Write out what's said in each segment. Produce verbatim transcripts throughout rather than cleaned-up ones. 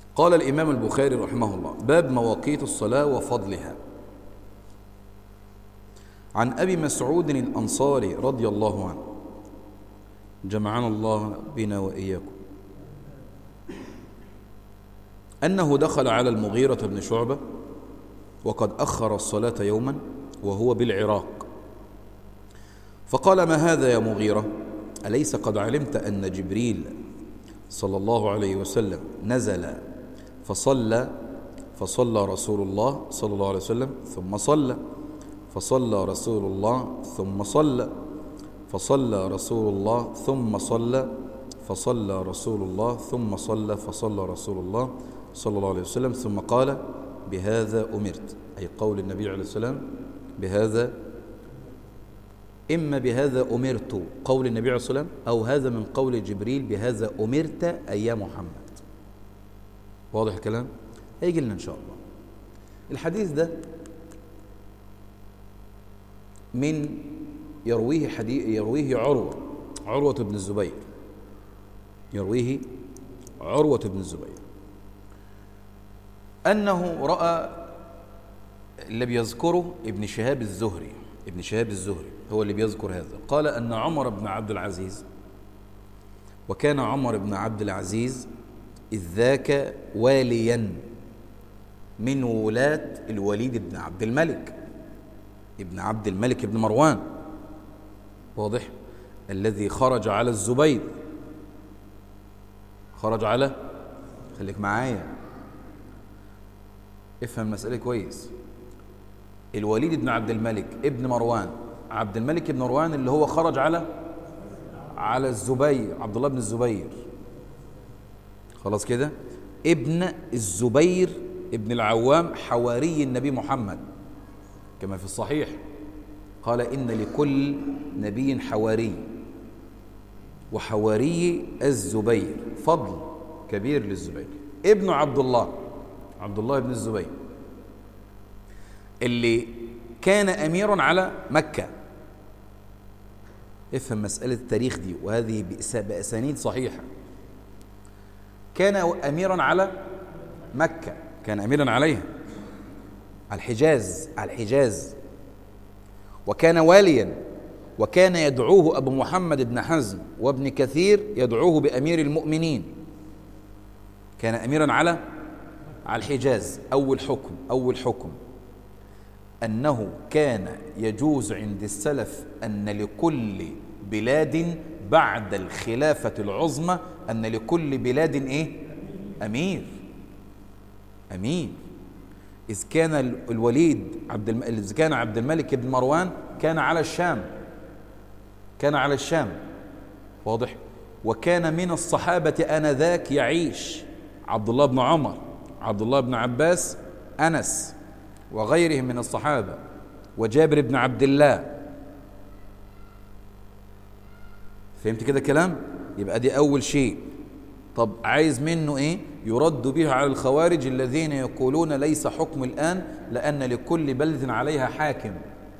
قال الإمام البخاري رحمه الله: باب مواقيت الصلاة وفضلها. عن أبي مسعود الأنصاري رضي الله عنه، جمعنا الله بنا وإياكم، أنه دخل على المغيرة بن شعبة وقد أخر الصلاة يوما وهو بالعراق، فقال: ما هذا يا مغيرة؟ أليس قد علمت أن جبريل صلى الله عليه وسلم نزل فصلى فصلى رسول الله صلى الله عليه وسلم ثم صلى فصلى رسول الله ثم صلى فصلى رسول الله ثم صلى فصلى رسول الله ثم صلى فصلى رسول الله صلى الله عليه وسلم ثم قال: بهذا أمرت، أي قول النبي عليه السلام بهذا، إما بهذا أمرت قول النبي عليه السلام، أو هذا من قول جبريل بهذا أمرت أي يا محمد. واضح الكلام؟ هيجي لنا إن شاء الله. الحديث ده من يرويه حديث يرويه عروة عروة بن الزبير يرويه عروة بن الزبير أنه رأى، اللي بيذكره ابن شهاب الزهري ابن شهاب الزهري هو اللي بيذكر هذا، قال أن عمر بن عبد العزيز، وكان عمر بن عبد العزيز إذ ذاك واليا من ولاة الوليد بن عبد الملك ابن عبد الملك بن مروان، واضح، الذي خرج على الزبير، خرج على، خليك معايا افهم المسألة كويس. الوليد بن عبد الملك ابن مروان، عبد الملك بن مروان اللي هو خرج على على الزبير، عبد الله بن الزبير، خلاص كده، ابن الزبير ابن العوام حواري النبي محمد كما في الصحيح، قال: إن لكل نبي حواري، وحواري الزبير فضل كبير للزبير، ابن عبد الله عبد الله بن الزبير اللي كان أميرا على مكة. افهم مسألة التاريخ دي، وهذه بأسانيد صحيحة. كان أميرا على مكة، كان أميرا عليها، على الحجاز على الحجاز وكان واليا، وكان يدعوه أبو محمد بن حزم وابن كثير يدعوه بأمير المؤمنين. كان أميرا على على الحجاز. أول حكم أول حكم أنه كان يجوز عند السلف أن لكل بلاد بعد الخلافة العظمى أن لكل بلاد إيه؟ أمير أمير إذ كان الوليد عبد الم... إذ كان عبد الملك بن مروان كان على الشام كان على الشام واضح، وكان من الصحابة آنذاك يعيش عبد الله بن عمر، عبد الله بن عباس، أنس وغيرهم من الصحابة، وجابر بن عبد الله. فهمت كده كلام؟ يبقى دي أول شيء. طب عايز منه إيه؟ يرد به على الخوارج الذين يقولون ليس حكم الآن لأن لكل بلد عليها حاكم.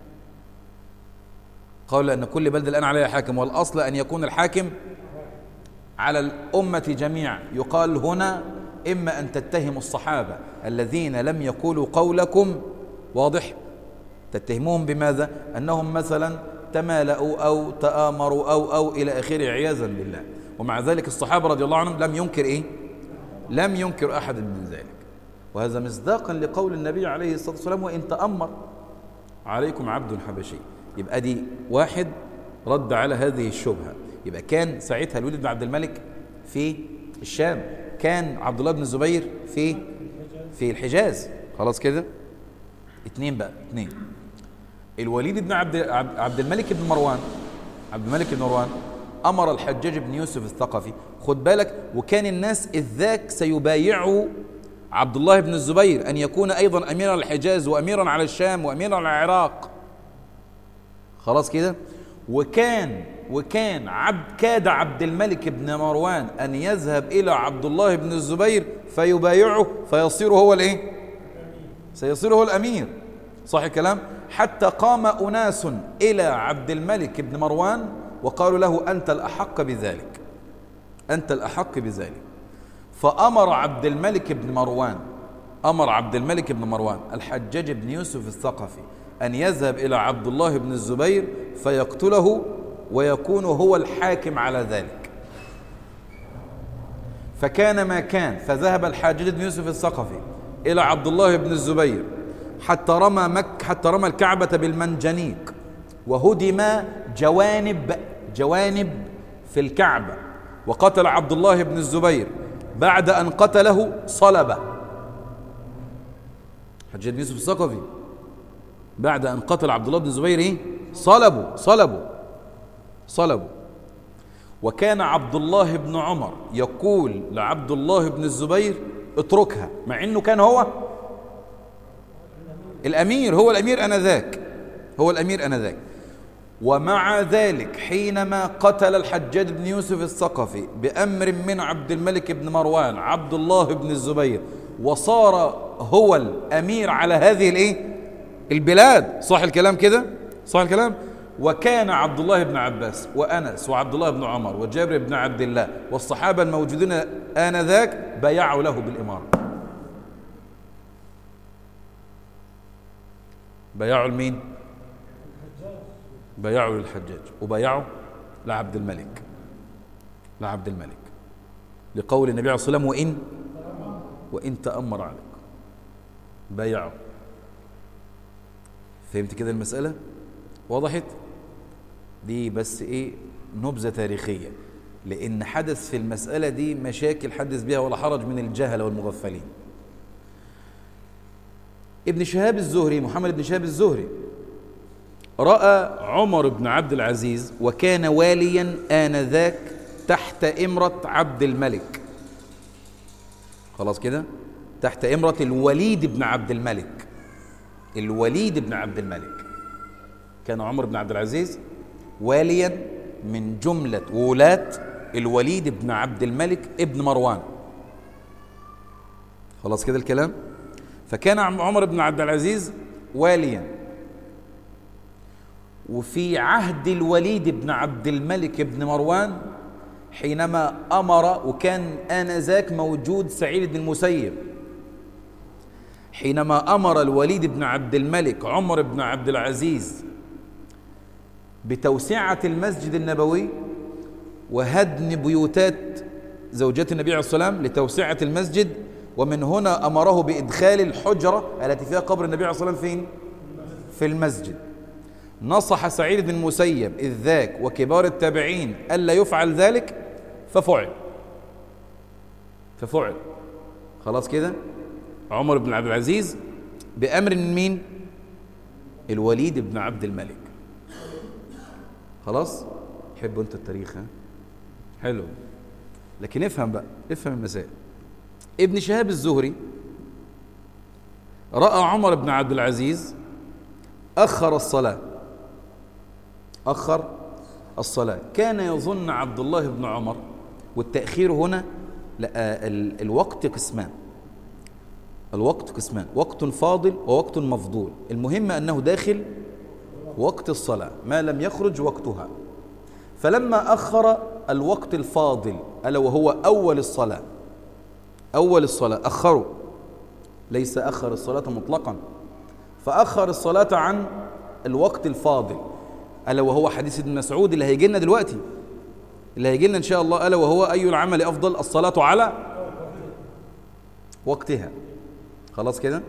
قالوا أن كل بلد الآن عليها حاكم، والأصل أن يكون الحاكم على الأمة جميعا. يقال هنا إما أن تتهموا الصحابة الذين لم يقولوا قولكم، واضح، تتهموهم بماذا؟ أنهم مثلا تمالأوا أو تآمروا أو أو إلى آخره عياذا بالله، ومع ذلك الصحابة رضي الله عنهم لم ينكر إيه؟ لم ينكر أحد من ذلك. وهذا مصداقا لقول النبي عليه الصلاة والسلام: وإن تأمر عليكم عبد حبشي. يبقى دي واحد رد على هذه الشبهة. يبقى كان ساعتها الوليد بن عبد الملك في الشام، كان عبد الله بن الزبير في في الحجاز، خلاص كده. اتنين بقى اتنين الوليد بن عبد عبد الملك بن مروان عبد الملك بن مروان أمر الحجاج بن يوسف الثقفي، خد بالك، وكان الناس إذ ذاك سيبايعوا عبد الله بن الزبير أن يكون أيضا أميرا على الحجاز وأميرا على الشام وأميرا على العراق، خلاص كده. وكان وكان عبد كاد عبد الملك بن مروان أن يذهب إلى عبد الله بن الزبير فيبايعه فيصير هو الإيه؟ سيصير هو الأمير، صح الكلام؟ حتى قام أناس إلى عبد الملك بن مروان وقالوا له: أنت الأحق بذلك، أنت الأحق بذلك. فأمر عبد الملك بن مروان أمر عبد الملك بن مروان الحجاج بن يوسف الثقفي أن يذهب إلى عبد الله بن الزبير فيقتله ويكون هو الحاكم على ذلك. فكان ما كان، فذهب الحجاج بن يوسف الثقفي إلى عبد الله بن الزبير حتى رمى مك حتى رمى الكعبة بالمنجنيق وهدم جوانب جوانب في الكعبة، وقتل عبد الله بن الزبير. بعد أن قتله صلبه الحجاج بن يوسف الثقفي، بعد أن قتل عبد الله بن الزبير إيه؟ صلبوا صلبوا صلبوا وكان عبد الله بن عمر يقول لعبد الله بن الزبير اتركها، مع انه كان هو الامير هو الامير انذاك هو الامير انذاك ومع ذلك حينما قتل الحجاج بن يوسف الثقفي بامر من عبد الملك بن مروان عبد الله بن الزبير وصار هو الامير على هذه الايه البلاد، صح الكلام كده؟ صح الكلام؟ وكان عبد الله بن عباس وأنس وعبد الله بن عمر وجابر بن عبد الله والصحابة الموجودين آنذاك بايعوا له بالإمارة. بايعوا لمين؟ بايعوا للحجاج وبايعوا لعبد الملك لعبد الملك لقول النبي عليه الصلاة والسلام وإن وإن تأمر عليك بايعوا. فهمت كده المسألة؟ وضحت؟ دي بس ايه نبذة تاريخية، لأن حدث في المسألة دي مشاكل حدث بها ولا حرج من الجهل والمغفلين. ابن شهاب الزهري محمد بن شهاب الزهري رأى عمر بن عبد العزيز وكان واليا آنذاك تحت إمرة عبد الملك، خلاص كده، تحت إمرة الوليد بن عبد الملك الوليد بن عبد الملك. كان عمر بن عبد العزيز واليا من جملة ولاة الوليد بن عبد الملك ابن مروان، خلاص كده الكلام. فكان عمر بن عبد العزيز واليا، وفي عهد الوليد بن عبد الملك ابن مروان حينما أمر، وكان آنذاك موجود سعيد بن المسيب، حينما أمر الوليد بن عبد الملك عمر بن عبد العزيز بتوسعة المسجد النبوي وهدم بيوتات زوجات النبي عليه الصلاة والسلام لتوسعة المسجد، ومن هنا أمره بإدخال الحجرة التي فيها قبر النبي عليه الصلاة والسلام فين؟ في المسجد. نصح سعيد بن المسيب إذ ذاك وكبار التابعين ألا يفعل ذلك ففعل ففعل خلاص كده. عمر بن عبد العزيز بأمر من مين؟ الوليد بن عبد الملك. خلاص؟ حبوا انت التاريخ؟ ها؟ حلو، لكن افهم بقى، افهم المسائل. ابن شهاب الزهري رأى عمر بن عبد العزيز أخر الصلاة أخر الصلاة كان يظن عبد الله بن عمر، والتأخير هنا لا، الوقت قسمان الوقت قسمان وقت فاضل ووقت مفضول. المهم أنه داخل وقت الصلاة ما لم يخرج وقتها. فلما أخر الوقت الفاضل ألا وهو أول الصلاة أول الصلاة أخروا، ليس أخر الصلاة مطلقا، فأخر الصلاة عن الوقت الفاضل ألا وهو حديث ابن مسعود اللي هيجي لنا دلوقتي اللي هيجي لنا إن شاء الله، ألا وهو أي العمل أفضل؟ الصلاة على وقتها. خلاص كده.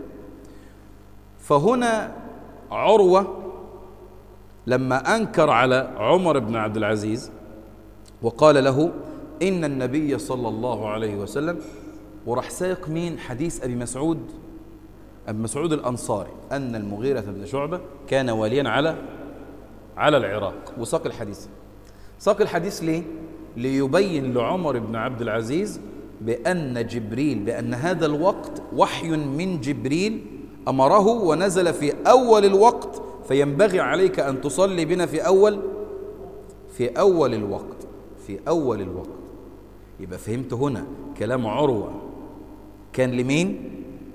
فهنا عروة لما أنكر على عمر بن عبد العزيز وقال له إن النبي صلى الله عليه وسلم، وراح ساق مين؟ حديث أبي مسعود أبي مسعود الأنصاري أن المغيرة بن شعبة كان واليا على على العراق، وساق الحديث. ساق الحديث ليه؟ ليبين لعمر بن عبد العزيز بأن جبريل بأن هذا الوقت وحي من جبريل أمره ونزل في أول الوقت، فينبغي عليك أن تصلي بنا في أول في أول الوقت في أول الوقت. يبقى فهمت هنا كلام عروة كان لمين؟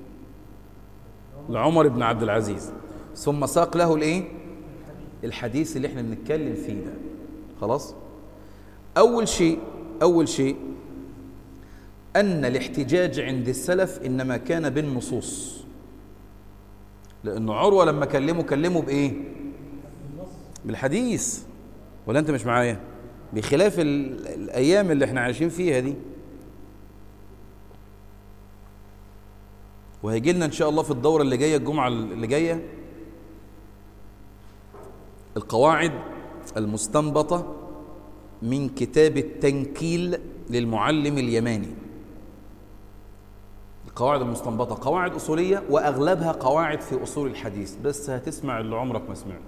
لعمر بن عبد العزيز، ثم ساق له الايه؟ الحديث اللي احنا بنتكلم فيه ده. خلاص. أول شيء أول شيء أن الاحتجاج عند السلف إنما كان بالنصوص، لأن عروة لما كلمه كلمه بإيه؟ بالحديث. ولا أنت مش معايا؟ بخلاف الأيام اللي احنا عايشين فيها دي. وهيجي لنا إن شاء الله في الدورة اللي جاية الجمعة اللي جاية القواعد المستنبطة من كتاب التنكيل للمعلم اليماني. القواعد المستنبطة قواعد أصولية وأغلبها قواعد في أصول الحديث، بس هتسمع اللي عمرك ما سمعته.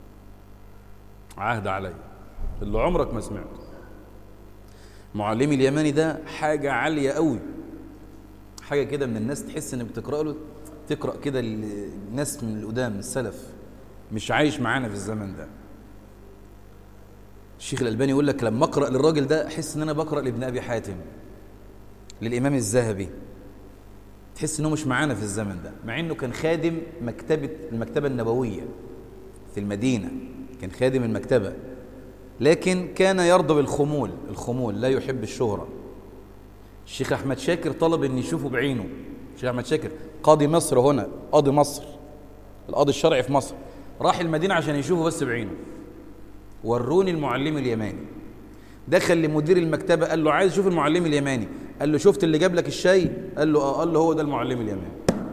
عهد علي اللي عمرك ما سمعته. معلمي اليماني ده حاجة عالية قوي، حاجة كده من الناس تحس انك بتقرأ له، تقرأ كده الناس من القدام من السلف، مش عايش معانا في الزمن ده. الشيخ الألباني يقول لك لما أقرأ للراجل ده أحس إن أنا بقرأ لابن أبي حاتم، للإمام الذهبي، تحس إنه مش معانا في الزمن ده، مع إنه كان خادم مكتبة المكتبة النبوية في المدينة، كان خادم المكتبة، لكن كان يرضى بالخمول، الخمول لا يحب الشهرة. الشيخ أحمد شاكر طلب إن يشوفه بعينه. الشيخ أحمد شاكر قاضي مصر هنا، قاضي مصر، القاضي الشرعي في مصر، راح المدينة عشان يشوفه بس بعينه. وروني المعلم اليماني. دخل لمدير المكتبة قال له عايز اشوف المعلم اليماني. قال له شفت اللي جاب لك الشاي؟ قال له اه. قال له هو ده المعلم اليماني.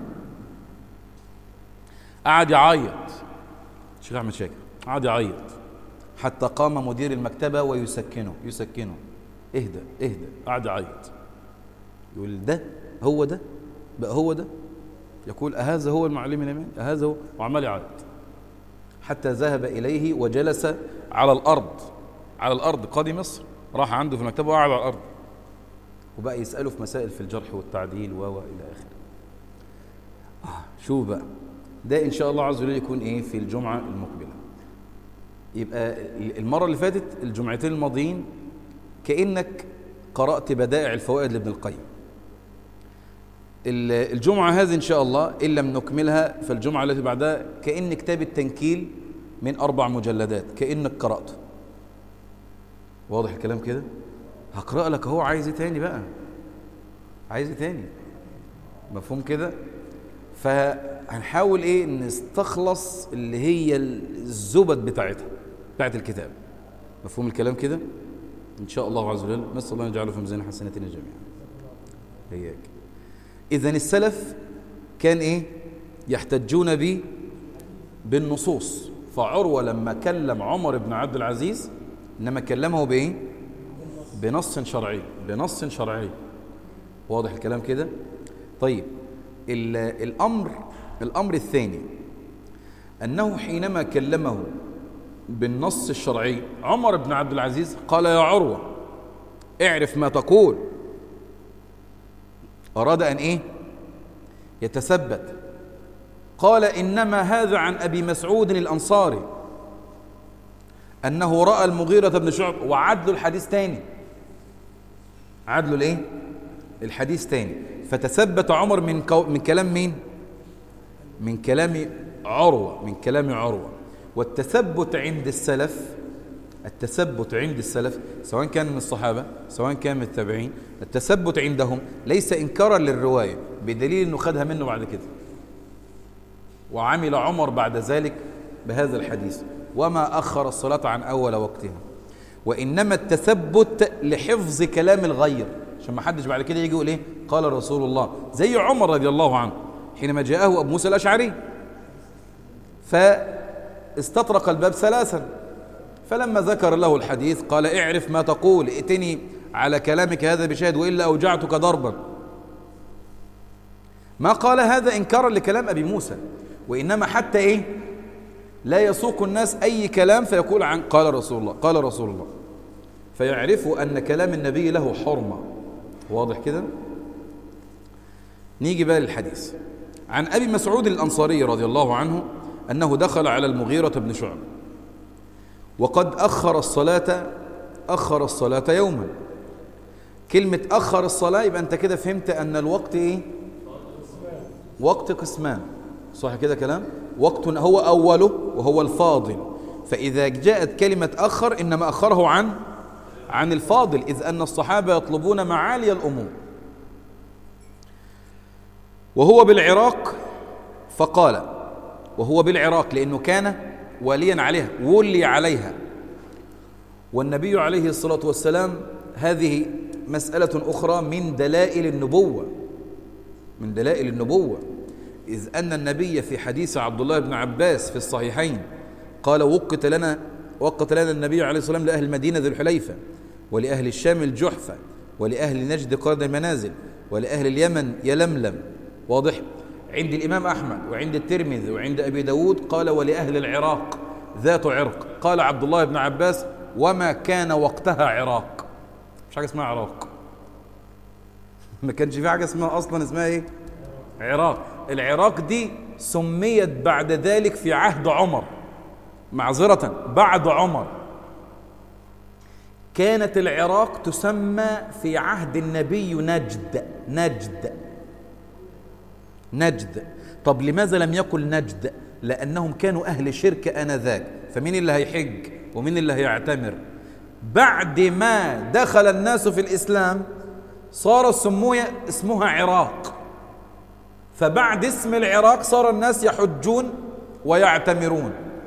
قعد يعيط الشيخ أحمد شاكر، قعد يعيط حتى قام مدير المكتبة ويسكنه يسكنه اهدى اهدى. قعد يعيط يقول ده هو ده بقى، هو ده، يقول أهذا هو المعلم اليماني، أهذا هو، وعمال يعيط حتى ذهب إليه وجلس على الأرض، على الأرض. قاضي مصر راح عنده في المكتبة وقعد على الأرض وبقى يسأله في مسائل في الجرح والتعديل و إلى آخره. آه شوف بقى ده إن شاء الله عز وجل يكون إيه في الجمعة المقبلة. يبقى المرة اللي فاتت الجمعتين الماضيين كأنك قرأت بدائع الفوائد لابن القيم. الجمعة هذه إن شاء الله إن لم نكملها فالجمعة التي بعدها كأن كتاب التنكيل من أربع مجلدات كأنك قرأته. واضح الكلام كده؟ هقرأ لك هو عايز ايه تاني بقى؟ عايز ايه تاني؟ مفهوم كده؟ فهنحاول ايه نستخلص اللي هي الزبد بتاعتها بتاعت الكتاب. مفهوم الكلام كده؟ إن شاء الله عز وجل نسأل الله يجعله في ميزان حسناتنا جميعا. هيك. إذن السلف كان إيه؟ يحتجون به بالنصوص. فعروة لما كلم عمر بن عبد العزيز إنما كلمه بإيه؟ بنص شرعي، بنص شرعي. واضح الكلام كده؟ طيب الأمر الأمر الثاني أنه حينما كلمه بالنص الشرعي عمر بن عبد العزيز قال يا عروة اعرف ما تقول. أراد أن إيه؟ يتثبت. قال إنما هذا عن أبي مسعود الأنصاري أنه رأى المغيرة بن شعبة، وعدل الحديث تاني، عدل الإيه؟ الحديث تاني. فتثبت عمر من كو من كلام مين؟ من كلام عروة، من كلام عروة. والتثبت عند السلف، التثبت عند السلف سواء كان من الصحابة سواء كان من التابعين، التثبت عندهم ليس إنكارا للرواية، بدليل أنه خدها منه بعد كده. وعمل عمر بعد ذلك بهذا الحديث وما أخر الصلاة عن أول وقتها. وإنما التثبت لحفظ كلام الغير، عشان ما حدش بعد كده يجي يقول إيه قال رسول الله، زي عمر رضي الله عنه حينما جاءه أبو موسى الأشعري فاستطرق الباب ثلاثا، فلما ذكر له الحديث قال اعرف ما تقول، ائتني على كلامك هذا بشاهد وإلا أوجعتك ضربا. ما قال هذا إنكارا لكلام أبي موسى، وإنما حتى إيه لا يسوق الناس أي كلام فيقول عن قال رسول الله قال رسول الله، فيعرفوا أن كلام النبي له حرمة. واضح كده؟ نيجي بقى للحديث. عن أبي مسعود الأنصاري رضي الله عنه أنه دخل على المغيرة بن شعبة وقد أخر الصلاة أخر الصلاة يوما. كلمة أخر الصلاة يبقى أنت كده فهمت أن الوقت إيه؟ وقت قسمان. صح كده كلام؟ وقت هو أوله وهو الفاضل، فإذا جاءت كلمة أخر إنما أخره عن عن الفاضل، إذ أن الصحابة يطلبون معالي الأمور وهو بالعراق، فقال وهو بالعراق لأنه كان واليا عليها، ولي عليها، والنبي عليه الصلاة والسلام، هذه مسألة أخرى من دلائل النبوة، من دلائل النبوة، إذ أن النبي في حديث عبد الله بن عباس في الصحيحين قال وقت لنا وقت لنا النبي عليه الصلاة والسلام لأهل المدينة ذي الحليفة، ولأهل الشام الجحفة، ولأهل نجد قرن المنازل، ولأهل اليمن يلملم. واضح؟ عند الإمام أحمد وعند الترمذي وعند أبي داود قال ولأهل العراق ذات عرق. قال عبد الله بن عباس وما كان وقتها عراق، مش حاجة اسمها عراق، ما كانش في حاجة اسمها أصلا اسمها إيه؟ عراق. العراق دي سميت بعد ذلك في عهد عمر، معذرة بعد عمر. كانت العراق تسمى في عهد النبي نجد. نجد نجد طب لماذا لم يقل نجد؟ لأنهم كانوا أهل شرك آنذاك، فمين اللي هيحج ومين اللي هيعتمر؟ بعد ما دخل الناس في الإسلام صار السموية اسمها عراق، فبعد اسم العراق صار الناس يحجون ويعتمرون.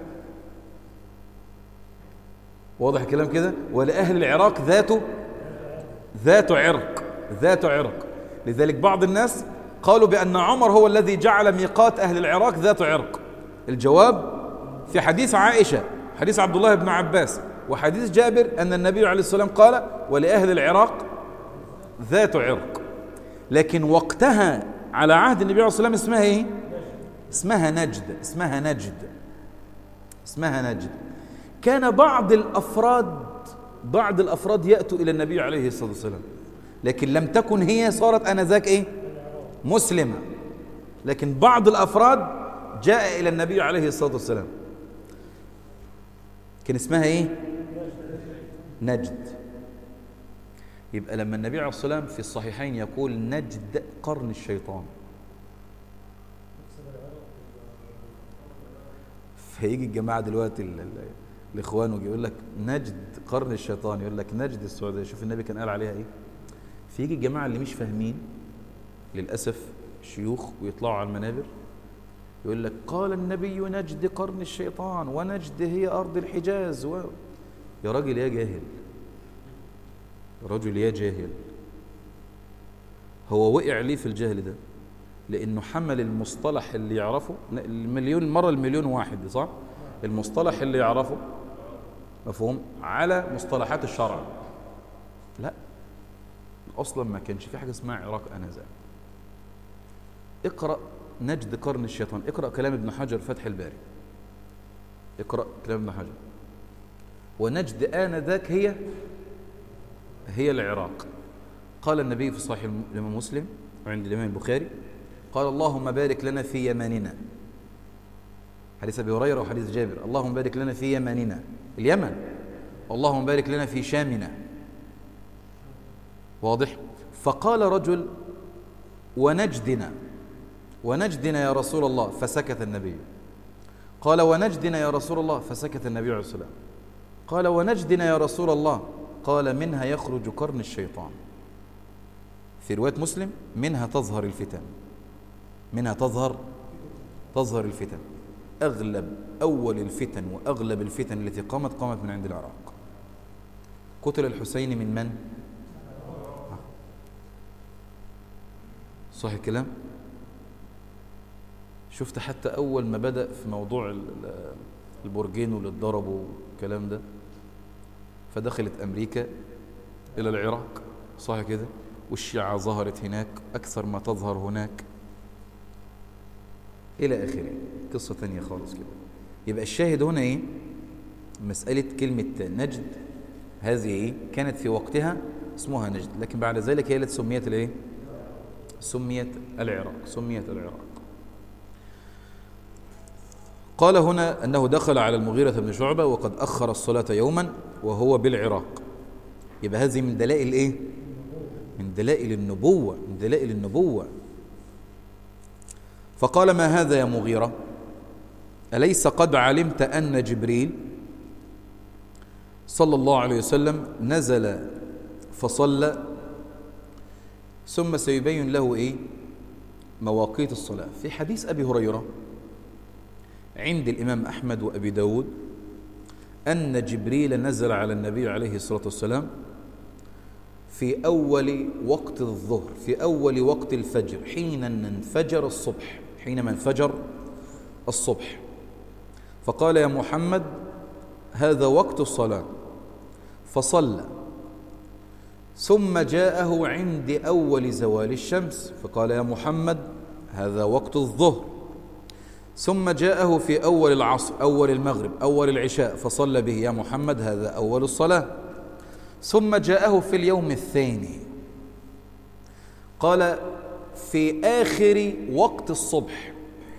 واضح الكلام كده؟ ولأهل العراق ذات ذات عرق ذات عرق لذلك بعض الناس قالوا بأن عمر هو الذي جعل ميقات أهل العراق ذات عرق. الجواب في حديث عائشة، حديث عبد الله بن عباس، وحديث جابر أن النبي عليه الصلاة والسلام قال ولأهل العراق ذات عرق. لكن وقتها على عهد النبي عليه الصلاة والسلام اسمها ايه؟ اسمها نجد اسمها نجد اسمها نجد. كان بعض الأفراد بعض الأفراد يأتوا إلى النبي عليه الصلاة والسلام، لكن لم تكن هي صارت آنذاك ايه؟ مسلمة، لكن بعض الأفراد جاء إلى النبي عليه الصلاة والسلام كان اسمها ايه؟ نجد. يبقى لما النبي عليه الصلاة والسلام في الصحيحين يقول نجد قرن الشيطان، فيجي الجماعة دلوقتي الإخوان ويجي يقول لك نجد قرن الشيطان، يقول لك نجد السعودية، شوف النبي كان قال عليها ايه. فيجي الجماعة اللي مش فاهمين للأسف شيوخ ويطلعوا على المنابر يقول لك قال النبي نجد قرن الشيطان، ونجد هي أرض الحجاز و... يا راجل يا جاهل، يا رجل يا جاهل، هو وقع ليه في الجهل ده؟ لأنه حمل المصطلح اللي يعرفه المليون مرة، المليون واحد صح؟ المصطلح اللي يعرفه مفهوم على مصطلحات الشرع. لا، أصلا ما كانش في حاجة اسمها عراق آنذاك. اقرأ نجد قرن الشيطان، اقرأ كلام ابن حجر فتح الباري، اقرأ كلام ابن حجر. ونجد آنذاك هي هي العراق. قال النبي في صحيح الإمام مسلم وعند الإمام البخاري قال اللهم بارك لنا في يمننا، حديث أبي هريرة وحديث جابر، اللهم بارك لنا في يمننا اليمن، اللهم بارك لنا في شامنا. واضح؟ فقال رجل ونجدنا ونجدنا يا رسول الله، فسكت النبي. قال ونجدنا يا رسول الله، فسكت النبي عليه الصلاة والسلام. قال ونجدنا يا رسول الله، قال منها يخرج قرن الشيطان. في رواية مسلم منها تظهر الفتن، منها تظهر تظهر الفتن. أغلب أول الفتن وأغلب الفتن التي قامت قامت من عند العراق. قتل الحسين من من؟ صح الكلام؟ شفت حتى أول ما بدأ في موضوع البرجين واللي اتضربوا والكلام ده، فدخلت أمريكا إلى العراق صح كده، والشيعة ظهرت هناك أكثر ما تظهر هناك إلى آخره، قصة تانية خالص كده. يبقى الشاهد هنا إيه؟ مسألة كلمة نجد هذه إيه؟ كانت في وقتها اسمها نجد، لكن بعد ذلك هي التي سميت الإيه؟ سميت العراق سميت العراق. قال هنا أنه دخل على المغيرة بن شعبة وقد أخر الصلاة يوما وهو بالعراق. يبقى هذه من دلائل إيه؟ من دلائل النبوة من دلائل النبوة. فقال ما هذا يا مغيرة؟ أليس قد علمت أن جبريل صلى الله عليه وسلم نزل فصلى ثم سيبين له إيه؟ مواقيت الصلاة. في حديث أبي هريرة عند الإمام أحمد وأبي داود أن جبريل نزل على النبي عليه الصلاة والسلام في أول وقت الظهر، في أول وقت الفجر، حين انفجر الصبح، حينما انفجر الصبح، فقال: يا محمد هذا وقت الصلاة، فصلى. ثم جاءه عند أول زوال الشمس فقال: يا محمد هذا وقت الظهر. ثم جاءه في أول العصر، أول المغرب، أول العشاء، فصلى به: يا محمد هذا أول الصلاة. ثم جاءه في اليوم الثاني قال: في آخر وقت الصبح،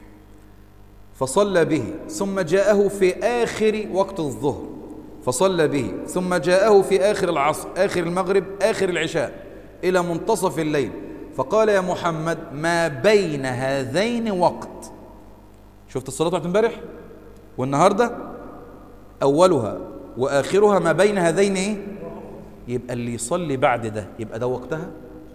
فصلى به. ثم جاءه في آخر وقت الظهر فصلى به. ثم جاءه في آخر العصر، آخر المغرب، آخر العشاء، إلى منتصف الليل، فقال: يا محمد ما بين هذين وقت. شفت الصلاة بتاعت امبارح والنهاردة؟ أولها وآخرها ما بين هذين إيه؟ يبقى اللي يصلي بعد ده يبقى ده وقتها.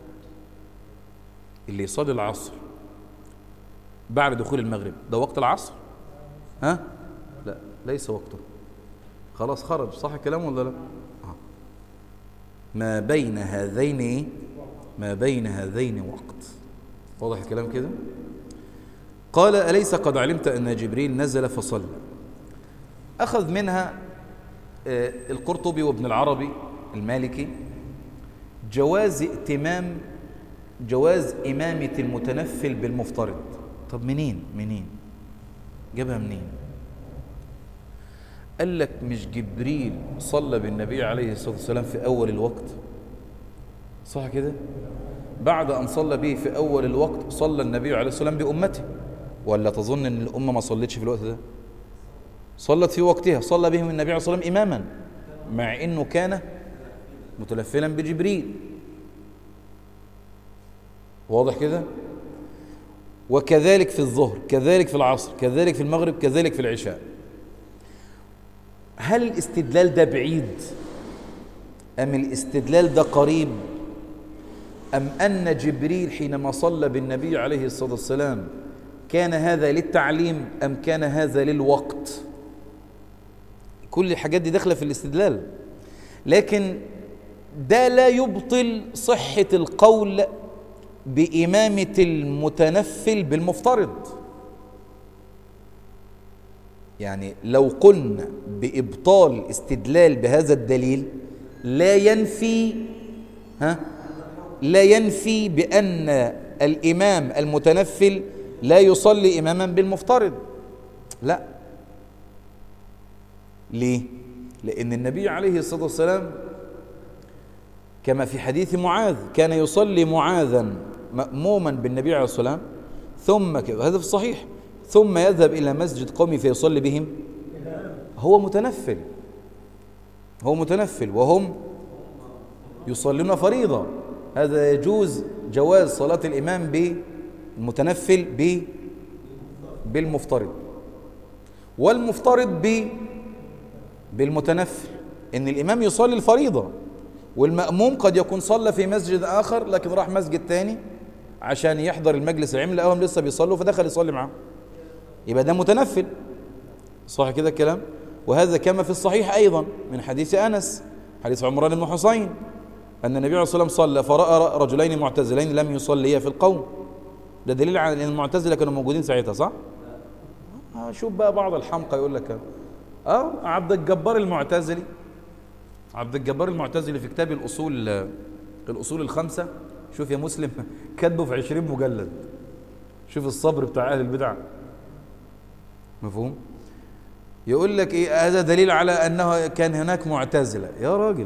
اللي يصلي العصر بعد دخول المغرب ده وقت العصر؟ ها؟ لا، ليس وقته، خلاص خرج. صح الكلام ولا لا؟ آه. ما بين هذين إيه؟ ما بين هذين وقت. واضح الكلام كده؟ قال: أليس قد علمت أن جبريل نزل فصلى؟ أخذ منها القرطبي وابن العربي المالكي جواز ائتمام جواز إمامة المتنفل بالمفترض. طب منين منين جابها منين؟ قال لك مش جبريل صلى بالنبي عليه الصلاة والسلام في أول الوقت؟ صح كده؟ بعد أن صلى به في أول الوقت صلى النبي عليه الصلاة والسلام بأمته، ولا تظن أن الأمة ما صلتش في الوقت ده؟ صلت في وقتها، صلى بهم النبي عليه الصلاة والسلام إماما، مع أنه كان متلفلا بجبريل. واضح كده؟ وكذلك في الظهر، كذلك في العصر، كذلك في المغرب، كذلك في العشاء. هل الاستدلال ده بعيد أم الاستدلال ده قريب، أم أن جبريل حينما صلى بالنبي عليه الصلاة والسلام كان هذا للتعليم أم كان هذا للوقت؟ كل الحاجات دي داخلة في الاستدلال، لكن ده لا يبطل صحة القول بإمامة المتنفل بالمفترض. يعني لو قلنا بإبطال الاستدلال بهذا الدليل لا ينفي ها لا ينفي بأن الإمام المتنفل لا يصلي إماما بالمفترض. لا. ليه؟ لأن النبي عليه الصلاة والسلام كما في حديث معاذ كان يصلي معاذا مأموما بالنبي عليه الصلاة والسلام، ثم كذا، هذا في الصحيح، ثم يذهب إلى مسجد قومه فيصلي بهم. هو متنفل هو متنفل وهم يصلون فريضة. هذا يجوز جواز صلاة الإمام بالمتنفل بالمفترض، والمفترض بالمتنفل، إن الإمام يصلي الفريضة والمأموم قد يكون صلى في مسجد آخر لكن راح مسجد تاني عشان يحضر المجلس العلمي، لقاهم لسه بيصلوا فدخل يصلي معهم، يبقى ده متنفل. صح كده الكلام؟ وهذا كما في الصحيح أيضا من حديث أنس، حديث عمران بن حسين، أن النبي عليه الصلاة والسلام صلى فرأى رجلين معتزلين لم يصليا في القوم. ده دليل على أن المعتزلة كانوا موجودين ساعتها. صح؟ آه شوف بقى بعض الحمقى يقول لك اه عبد الجبار المعتزلي عبد الجبار المعتزلي في كتاب الأصول الأصول الخمسة، شوف يا مسلم كاتبه في عشرين مجلد. شوف الصبر بتاع أهل البدع. مفهوم؟ يقول لك إيه؟ هذا دليل على أنه كان هناك معتزلة. يا راجل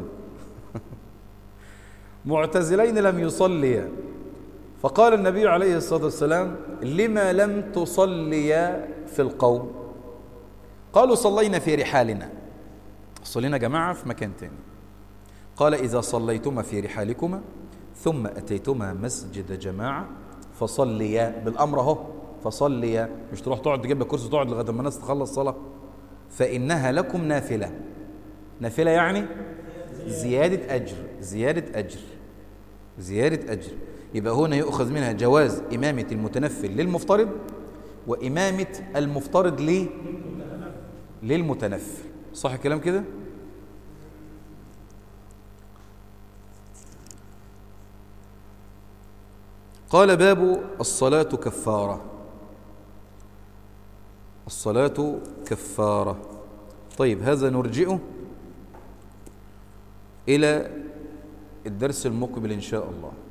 معتزلين لم يصليا، فقال النبي عليه الصلاة والسلام: لما لم تصليا في القوم؟ قالوا: صلينا في رحالنا. صلينا جماعة في مكان تاني. قال: إذا صليتما في رحالكما ثم أتيتما مسجد جماعة فصليا، بالأمر اهو، فصليا، مش تروح تقعد تجيب لك كرسي تقعد لغاية ما الناس تخلص صلاة. فإنها لكم نافلة. نافلة يعني زيادة أجر، زيادة أجر، زيادة أجر. يبقى هنا يؤخذ منها جواز إمامة المتنفل للمفترض وإمامة المفترض ليه؟ للمتنفل. صح الكلام كده؟ قال باب الصلاة كفارة. الصلاة كفارة. طيب هذا نرجئه إلى الدرس المقبل إن شاء الله.